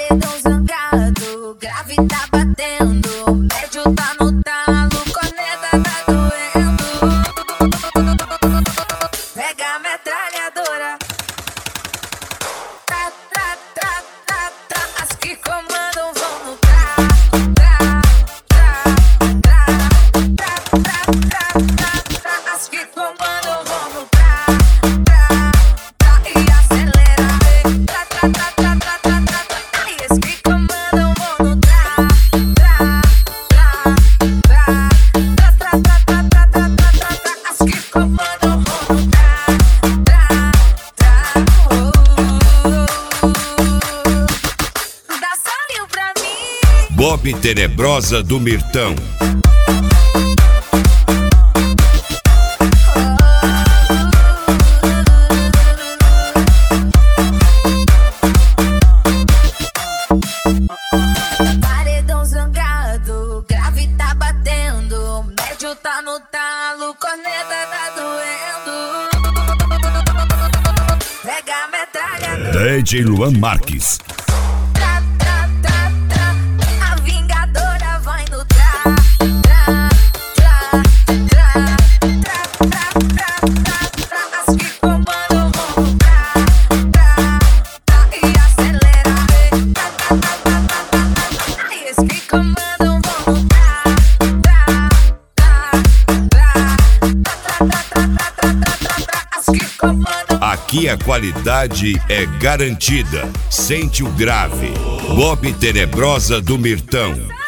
Paredão zangado, grave tá batendo, médio tá no talo, corneta tá doendo. Pega a metralhadora. Tra, tra, tra, tra, tra. As que comandam vão no tra, tra, tra, tra, tra, tra, tra, tra, tra. As que comandam vão no tra, tra, tra. E acelera, tra, tra, tra, tra, tra, tra, tra. E as que comandam vão no tra, tra, tra, tra, tra, tra, tra, tra, tra, tra, tra. As que comandam vão no tra, tra, tra. Dá solinho pra mim. Bob Tenebrosa do Mirtão. Paredão zangado, grave tá batendo, médio tá no talo, corneta tá doendo. Pega a metralhadora. DJ Luan Marques. Tra, tra, tra, tra. A vingadora vai no tra, tra, tra, tra, tra, tra, tra, tra, tra. As que comandam vão no tra, tra, tra. E acelera, tra, tra, tra, tra, tra, tra, tra. E as que comandam vão no tra, tra, tra, tra, tra, tra, tra, tra, tra, tra. As que comandam. Aqui a qualidade é garantida. Sente o grave. Bob Tenebrosa do Mirtão.